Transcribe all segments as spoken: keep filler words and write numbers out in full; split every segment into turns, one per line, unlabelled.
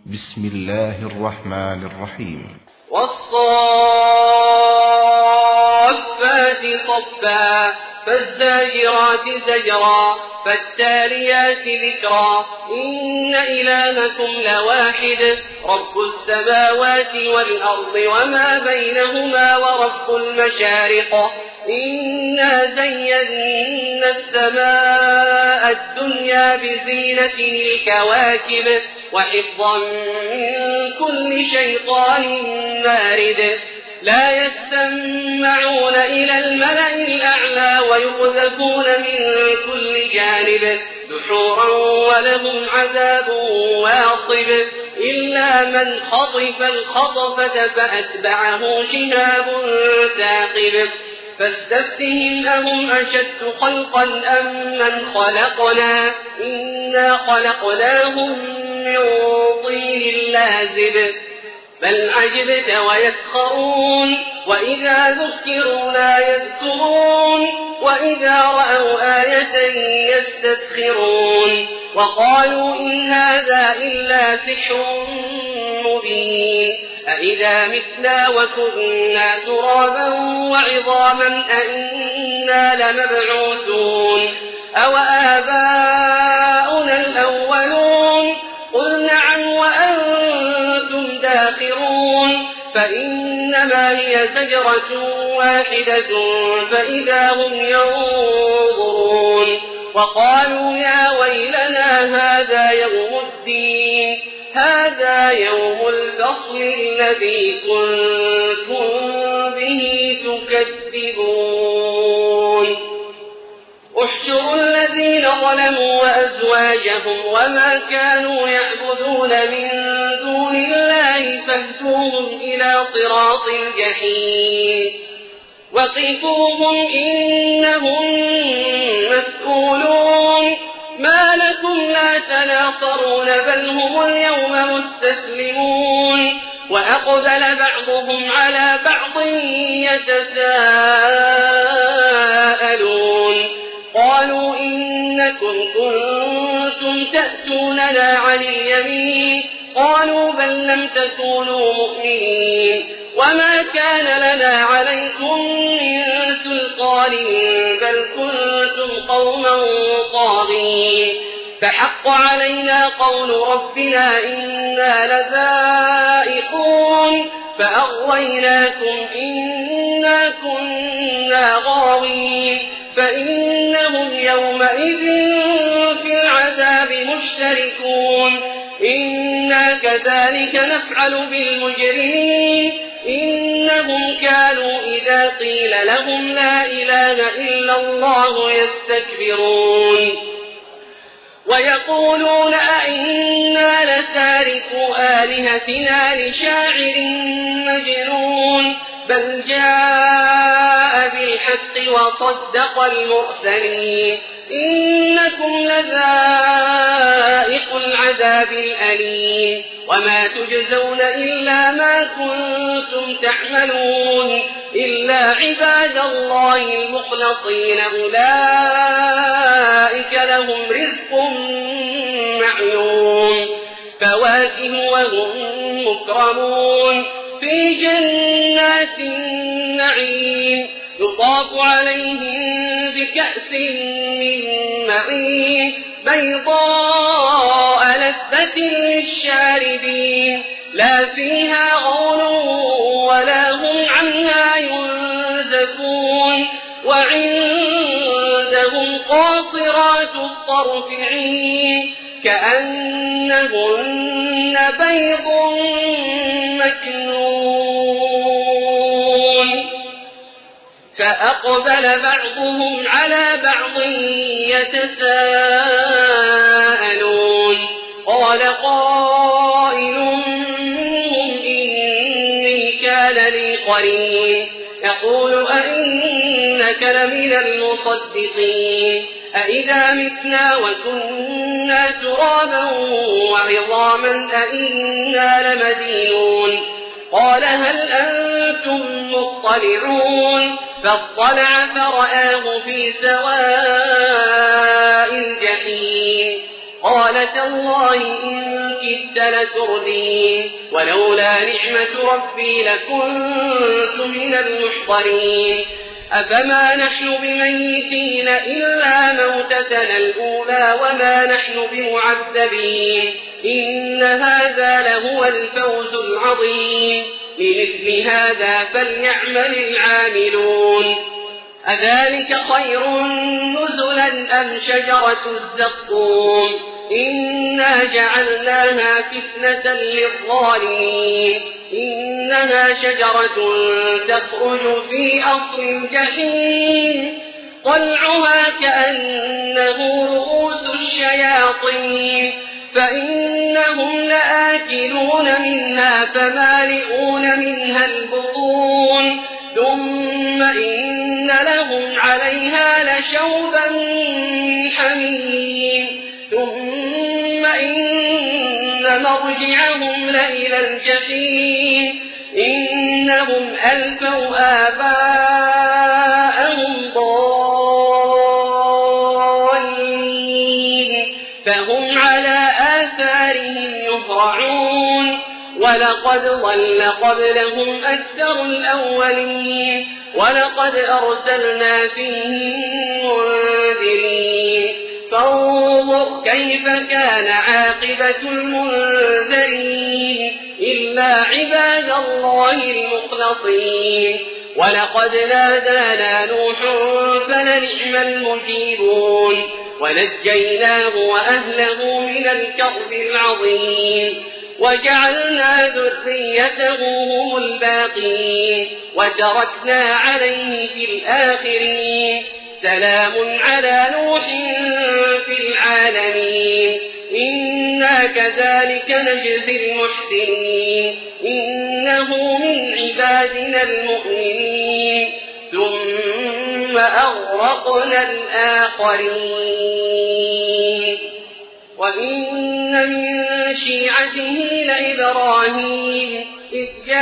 بسم الله الرحمن الرحيم.
والصافات صفا فالزاجرات زجرا فالتاليات ذكرا إن إلهكم لواحد رب السماوات والأرض وما بينهما ورب المشارق إنا زينا السماء الدنيا بزينة الكواكب وحفظا من كل شيطان مارد لا يستمعون إلى الملأ الأعلى ويقذفون من كل جانب دحورا ولهم عذاب واصب إلا من خطف الخطفة فأتبعه شهاب ثاقب فاستفتهم أهم أشد خلقا أم من خلقنا إنا خلقناهم من طين لازب بل عجبت ويسخرون وإذا ذكروا لا يذكرون وإذا رأوا آية يستسخرون وقالوا إن هذا إلا سحر مبين أإذا متنا وكنا ترابا وعظاما أإنا لمبعوثون أو آباؤنا الأولون قل نعم وأنتم داخرون فإنما هي زجرة واحدة فإذا هم ينظرون وقالوا يا ويلنا هذا يوم الدين هذا يوم الفصل الذي كنتم به تكذبون احشروا الذين ظلموا وأزواجهم وما كانوا يعبدون من دون الله فاهدوهم إلى صراط الجحيم وقفوهم إنهم مسؤولون ما لكم لا تناصرون بل هم اليوم مستسلمون وأقبل بعضهم على بعض يتساءلون قالوا إنكم كنتم تأتوننا عن اليمين قالوا بل لم تكونوا مؤمنين وما كان لنا عليكم من سلطان بل كنتم قوما طاغين فحق علينا قول ربنا إنا لذائقون فأغويناكم إنا كنا غاوين فإنهم يومئذ في العذاب مشتركون إنا كذلك نفعل بالمجرمين إنهم كانوا إذا قيل لهم لا إله إلا الله يستكبرون ويقولون أئنا لتاركو آلهتنا لشاعر مجنون بل جاء بالحق وصدق المرسلين إنكم لذائق العذاب الأليم وما تجزون إلا ما كنتم تعملون إلا عباد الله المخلصين أولئك لهم رزق معلوم فواكه وهم مكرمون في جنات النعيم يطاف عليهم بكأس من معين بيضاء لذة للشاربين لا فيها غول ولا هم عنها ينزفون وعندهم قاصرات الطرف عين كأنهن بيض مكنون فأقبل بعضهم على بعض يتساءلون قال قائل منهم إني كان لي قرين يقول أئنك لمن المصدقين أئذا متنا وكنا ترابا وعظاما أئنا لمدينون قال هل أنتم مطلعون فاطلع فرآه في سواء الجحيم قال تالله إن كدت لتردين ولولا نعمة ربي لكنت من المحضرين أفما نحن بميتين إلا موتتنا الأولى وما نحن بمعذبين إن هذا لهو الفوز العظيم لمثل هذا فليعمل العاملون أذلك خير نزلا أم شجرة الزقوم إنا جعلناها فتنة للظالمين إنها شجرة تخرج في أصل الجحيم طلعها كأنه رؤوس الشياطين فإنهم لآكلون منها فمالئون منها البطون ثم إن لهم عليها لشوبا من حميم ثم إن مرجعهم لإلى الجحيم إنهم ألفوا آباءهم ضالين فهم على آثارهم يهرعون ولقد ضل قبلهم أكثر الأولين ولقد أرسلنا فيهم منذرين فانظر كيف كان عاقبة المنذرين إلا عباد الله المخلصين ولقد نادانا نوح فلنعم المجيبون ونجيناه وأهله من الكرب العظيم وجعلنا ذريته هم الباقين وتركنا عليه في الآخرين سلام على نوح في العالمين إنا كذلك نجزي المحسنين إنه من عبادنا المؤمنين ثم أغرقنا الآخرين وإن من شيعته لإبراهيم إذ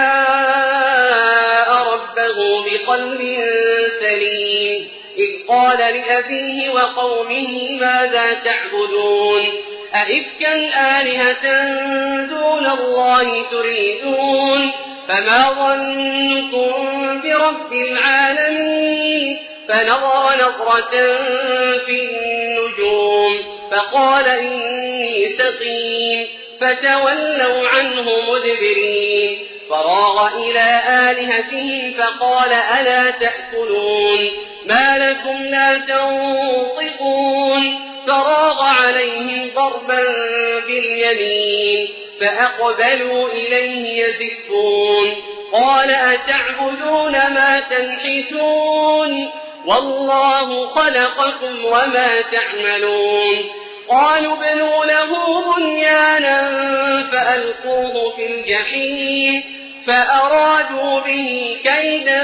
جاء ربه بقلب سليم إذ قال لأبيه وقومه ماذا تعبدون أئفكا آلهة دون الله تريدون فما ظنكم برب العالمين فنظر نظرة في النجوم فقال إني سقيم فتولوا عنه مدبرين فراغ إلى آلهتهم فقال ألا تأكلون ما لكم لا تنطقون فراغ عليهم ضربا باليمين فأقبلوا إليه يزفون قال أتعبدون ما تنحتون والله خلقكم وما تعملون قالوا ابنوا له بنيانا فألقوه في الجحيم فأرادوا به كيدا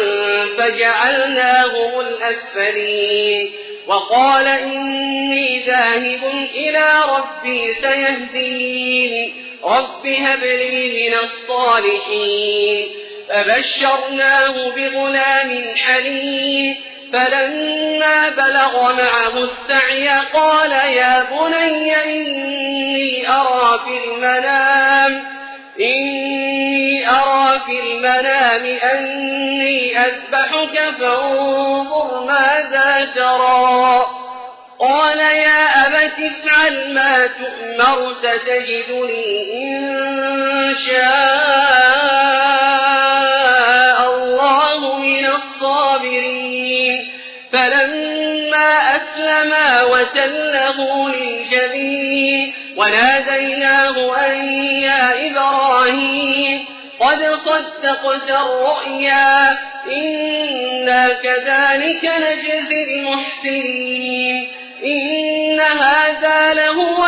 فجعلناهم الأسفلين وقال إني ذاهب إلى ربي سيهدين رب هب لي من الصالحين فبشرناه بغلام حليم فلما بلغ معه السعي قال يا بني إني أرى في المنام إني أرى في المنام أني أذبحك فانظر ماذا ترى قال يا أبت افعل ما تؤمر ستجدني إن شاء الله من الصابرين فلما أسلما وتله للجبين وناديناه أن يا إبراهيم قد صدقت الرؤيا إنا كذلك نجزي المحسنين إن هذا لهو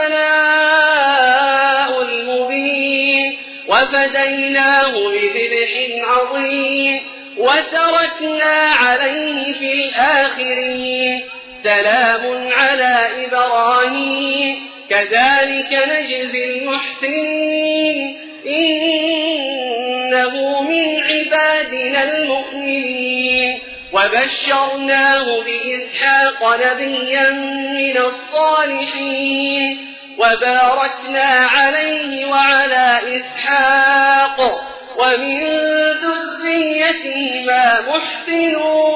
البلاء المبين وفديناه بذبح عظيم وتركنا عليه في الآخرين سلام على إبراهيم كذلك نجزي المحسنين إنه من عبادنا المؤمنين وبشرناه بإسحاق نبيا من الصالحين وباركنا عليه وعلى إسحاق ومن ذريتهما محسن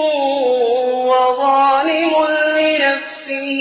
وظالم لنفسه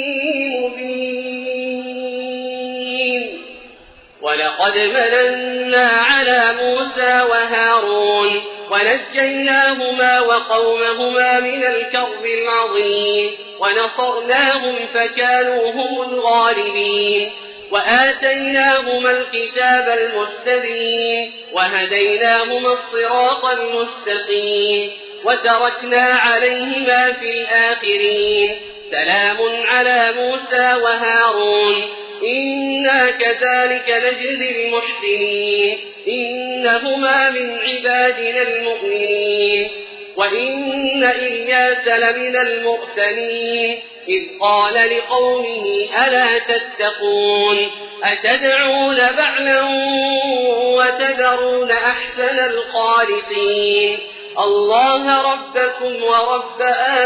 مبين. ولقد مننا على موسى وهارون ونجيناهما وقومهما من الكرب العظيم ونصرناهم فكانوا هم الغالبين وآتيناهما الكتاب المستبين وهديناهما الصراط المستقيم وتركنا عليهما في الآخرين سلام على موسى وهارون إنا كذلك نجزي المحسنين إنهما من عبادنا المؤمنين. وإن إلياس لمن المرسلين إذ قال لقومه ألا تتقون أتدعون بعلا وتذرون أحسن الخالقين الله ربكم ورب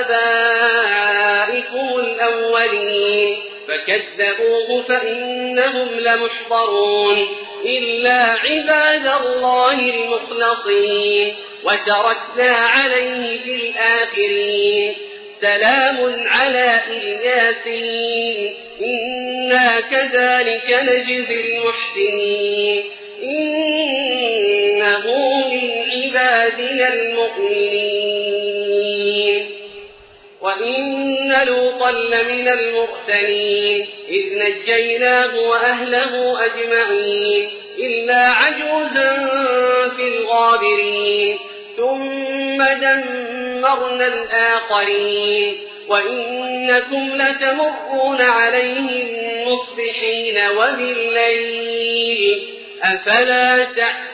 آبائكم الأولين فكذبوه فإنهم لمحضرون إلا عباد الله المخلصين وتركنا عليه في الآخرين سلام على الياسين إنا كذلك نجزي المحسنين إنه من عبادنا المؤمنين. وإن لوطا لمن المرسلين إذ نجيناه وأهله أجمعين إلا عجوزا في الغابرين ثم دمرنا الآخرين وإنكم لتمرون عليهم مصبحين وبالليل أفلا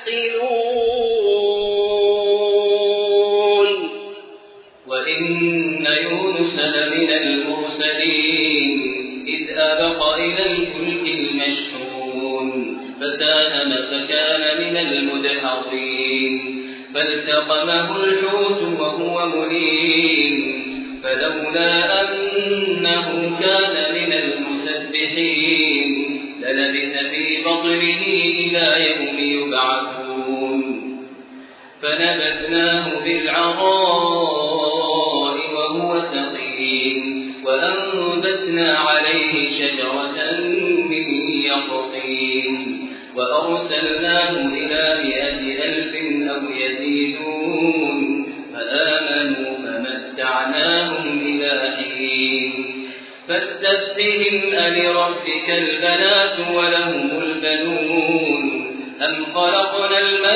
تعقلون.
وإن يونس لمن المرسلين إذ أبق إلى الفلك المشحون فساهم فكان من المدحضين فالتقمه الحوت وهو مليم فلولا أنه كان من المسبحين للبث في بطنه إلى يوم يبعثون فنبذناه بالعراء وهو سقيم وأنبتنا عليه شجرة من يقطين وأرسلناه إلى مئة ألف أو يزيدون فآمنوا فمتعناهم إلى حين فاستفتهم ألربك البنات ولهم البنون أم خلقنا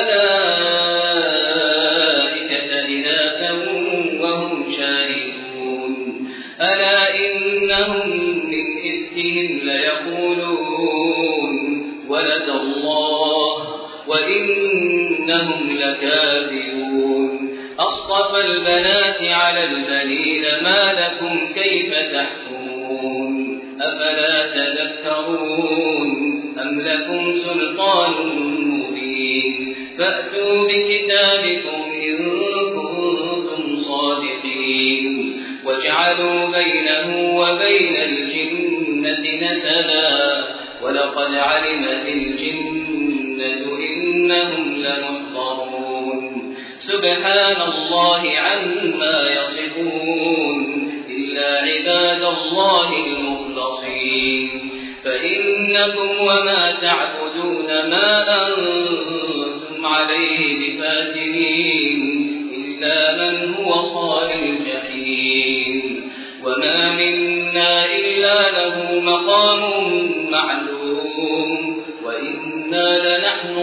الملائكة إناثا وهم شاهدون ألا إنهم من إفكهم ليقولون ولد الله وإنهم لكاذبون أصطفى البنات على البنين ما لكم كيف تحكمون أفلا تذكرون أم لكم سلطان مبين فأتوا بكتابكم إن كنتم صادقين وجعلوا بينه وبين الجنة نسبا ولقد علمت الجنة إنهم لمحضرون سبحان الله عما يصفون إلا عباد الله المخلصين فإنكم وما تعبدون ما أنتم عليه بفاتنين إلا من هو صال الجحيم وما منا إلا له مقام معلوم وإنا لنحن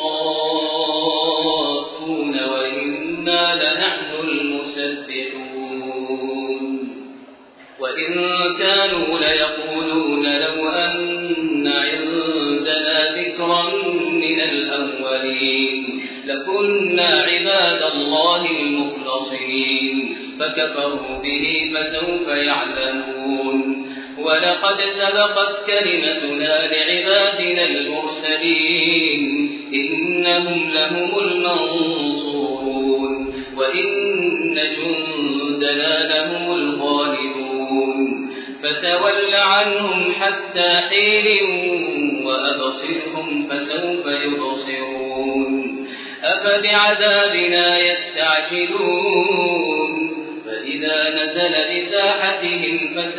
الصافون وإنا لنحن المسبحون وإن كانوا ليقولون لو أن عندنا ذكرا من الأولين لكنا عباد الله المخلصين فكفروا به فسوف يعلمون ولقد سبقت كلمتنا لعبادنا المرسلين إنهم لهم المنصورون وإن جند جندنا لهم الغالبون فتول عنهم حتى حين وأبصرهم فسوف يبصرون أفبعذابنا يستعجلون فإذا نزل بساحتهم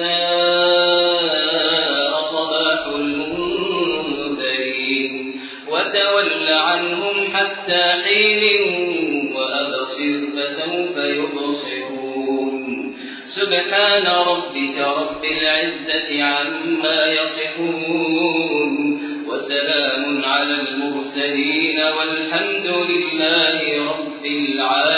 فساء صباح المنذرين وتول عنهم حتى حين وأبصر فسوف يبصرون سبحان ربك رب العزة عما يصفون وسلام على المرسلين والحمد لله رب العالمين.